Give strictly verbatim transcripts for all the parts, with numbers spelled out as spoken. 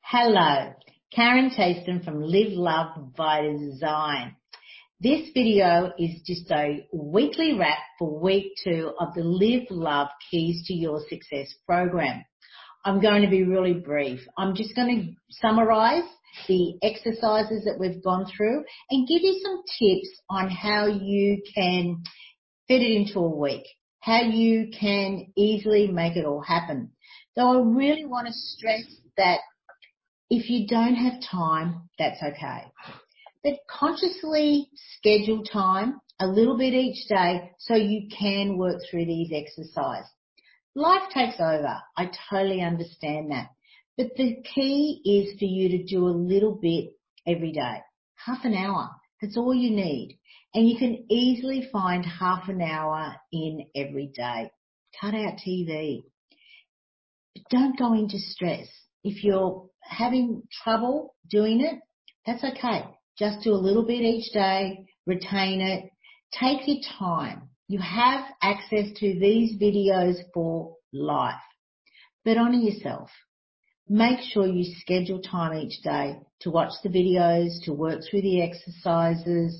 Hello, Karen Taston from Live Love Vita Design. This video is just a weekly wrap for week two of the Live Love Keys to Your Success program. I'm going to be really brief. I'm just going to summarize the exercises that we've gone through and give you some tips on how you can fit it into a week, how you can easily make it all happen. Though I really want to stress that if you don't have time, that's okay. But consciously schedule time, a little bit each day, so you can work through these exercises. Life takes over. I totally understand that. But the key is for you to do a little bit every day. Half an hour. That's all you need. And you can easily find half an hour in every day. Cut out T V. But don't go into stress. If you're having trouble doing it, that's okay. Just do a little bit each day, retain it, take your time. You have access to these videos for life, but honour yourself. Make sure you schedule time each day to watch the videos, to work through the exercises,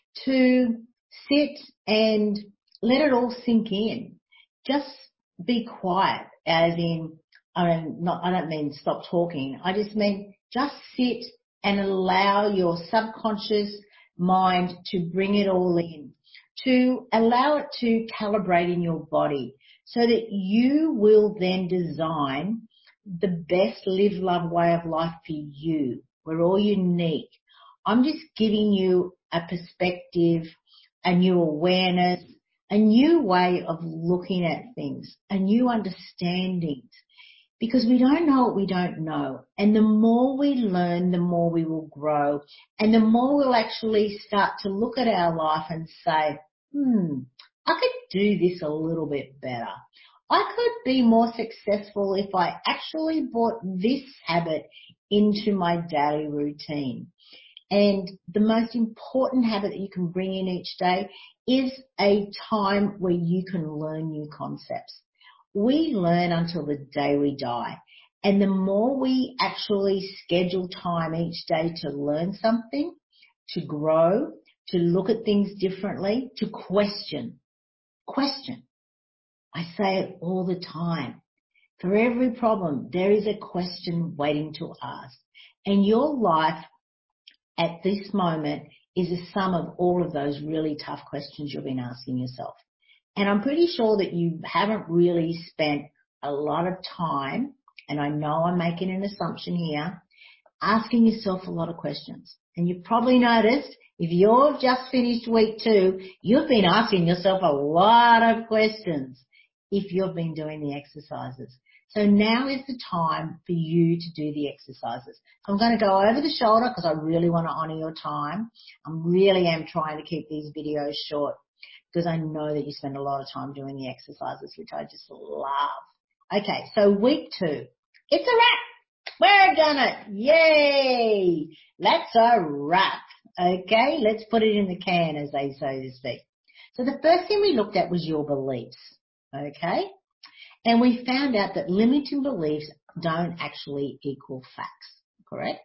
to sit and let it all sink in. Just be quiet, as in, I don't, not, I don't mean stop talking. I just mean just sit and allow your subconscious mind to bring it all in, to allow it to calibrate in your body so that you will then design the best live, love way of life for you. We're all unique. I'm just giving you a perspective, a new awareness, a new way of looking at things, a new understanding. Because we don't know what we don't know. And the more we learn, the more we will grow. And the more we'll actually start to look at our life and say, hmm, I could do this a little bit better. I could be more successful if I actually brought this habit into my daily routine. And the most important habit that you can bring in each day is a time where you can learn new concepts. We learn until the day we die. And the more we actually schedule time each day to learn something, to grow, to look at things differently, to question. Question. I say it all the time. For every problem, there is a question waiting to ask. And your life at this moment is a sum of all of those really tough questions you've been asking yourself. And I'm pretty sure that you haven't really spent a lot of time, and I know I'm making an assumption here, asking yourself a lot of questions. And you've probably noticed, if you've just finished week two, you've been asking yourself a lot of questions if you've been doing the exercises. So now is the time for you to do the exercises. So I'm going to go over the shoulder because I really want to honour your time. I really am trying to keep these videos short, because I know that you spend a lot of time doing the exercises, which I just love. Okay, so week two. It's a wrap. We're done it. Yay! That's a wrap. Okay, let's put it in the can, as they say to speak. So the first thing we looked at was your beliefs. Okay? And we found out that limiting beliefs don't actually equal facts. Correct?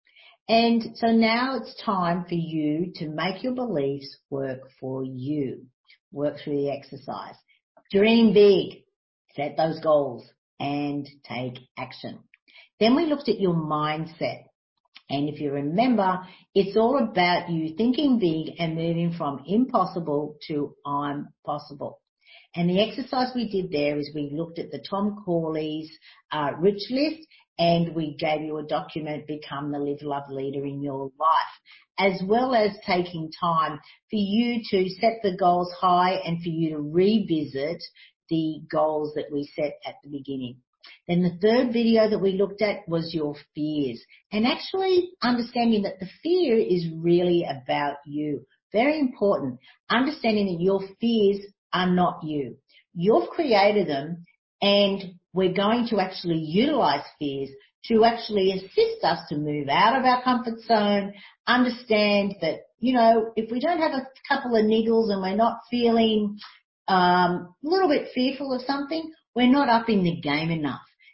And so now it's time for you to make your beliefs work for you. Work through the exercise. Dream big. Set those goals and take action. Then we looked at your mindset. And if you remember, it's all about you thinking big and moving from impossible to I'm possible. And the exercise we did there is we looked at the Tom Corley's uh, Rich List, and we gave you a document, Become the Live Love Leader in Your Life, as well as taking time for you to set the goals high and for you to revisit the goals that we set at the beginning. Then the third video that we looked at was your fears, and actually understanding that the fear is really about you. Very important. Understanding that your fears are not you. You've created them, and we're going to actually utilize fears to actually assist us to move out of our comfort zone, understand that, you know, if we don't have a couple of niggles and we're not feeling um, a little bit fearful of something, we're not upping the game enough.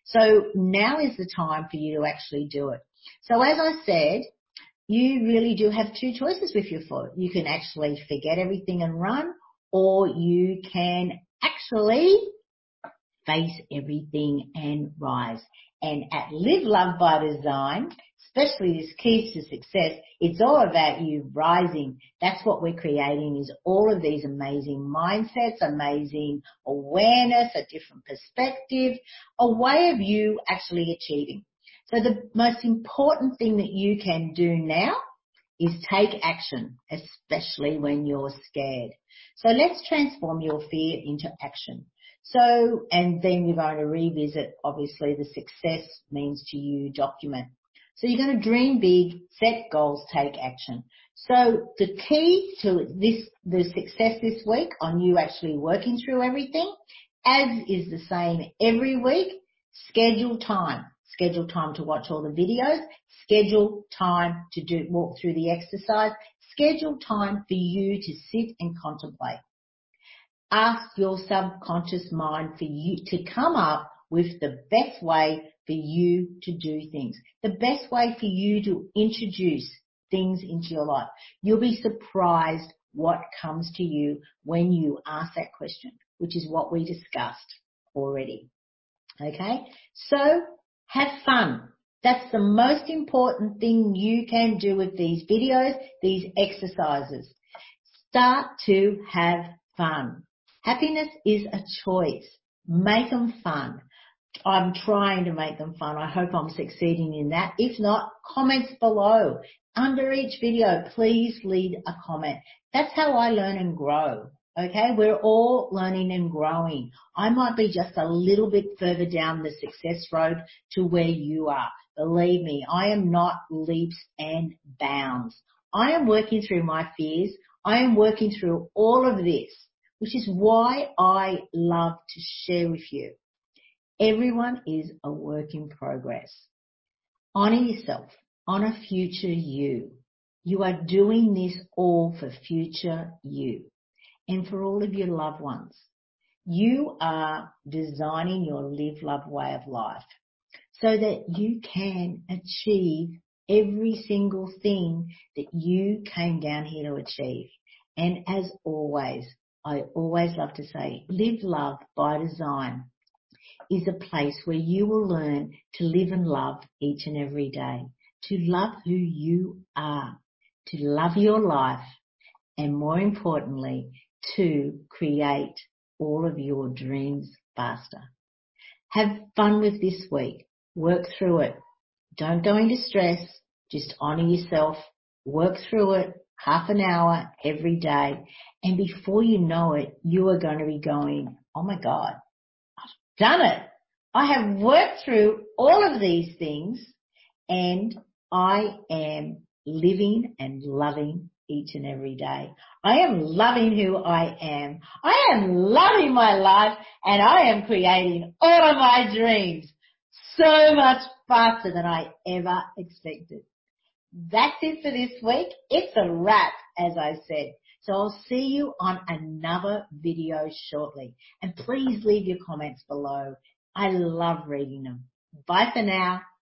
So now is the time for you to actually do it. So as I said, you really do have two choices with your foot. You can actually forget everything and run, or you can actually face everything and rise. And at Live Love by Design, especially this Keys to Success, it's all about you rising. That's what we're creating, is all of these amazing mindsets, amazing awareness, a different perspective, a way of you actually achieving. So the most important thing that you can do now is take action, especially when you're scared. So let's transform your fear into action. So, and then you're going to revisit, obviously, the success means to you document. So you're going to dream big, set goals, take action. So the key to this, the success this week on you actually working through everything, as is the same every week, schedule time. Schedule time to watch all the videos, schedule time to do walk through the exercise, schedule time for you to sit and contemplate. Ask your subconscious mind for you to come up with the best way for you to do things, the best way for you to introduce things into your life. You'll be surprised what comes to you when you ask that question, which is what we discussed already. Okay? So, have fun. That's the most important thing you can do with these videos, these exercises. Start to have fun. Happiness is a choice. Make them fun. I'm trying to make them fun. I hope I'm succeeding in that. If not, comments below. Under each video, please leave a comment. That's how I learn and grow. Okay, we're all learning and growing. I might be just a little bit further down the success road to where you are. Believe me, I am not leaps and bounds. I am working through my fears. I am working through all of this, which is why I love to share with you. Everyone is a work in progress. Honor yourself. Honor future you. You are doing this all for future you. And for all of your loved ones. You are designing your live, love way of life so that you can achieve every single thing that you came down here to achieve. And as always, I always love to say, Live Love by Design is a place where you will learn to live and love each and every day, to love who you are, to love your life, and more importantly, to create all of your dreams faster. Have fun with this week. Work through it. Don't go into stress. Just honour yourself. Work through it half an hour every day. And before you know it, you are going to be going, oh my God, I've done it. I have worked through all of these things and I am living and loving each and every day. I am loving who I am. I am loving my life and I am creating all of my dreams so much faster than I ever expected. That's it for this week. It's a wrap, as I said. So I'll see you on another video shortly. And please leave your comments below. I love reading them. Bye for now.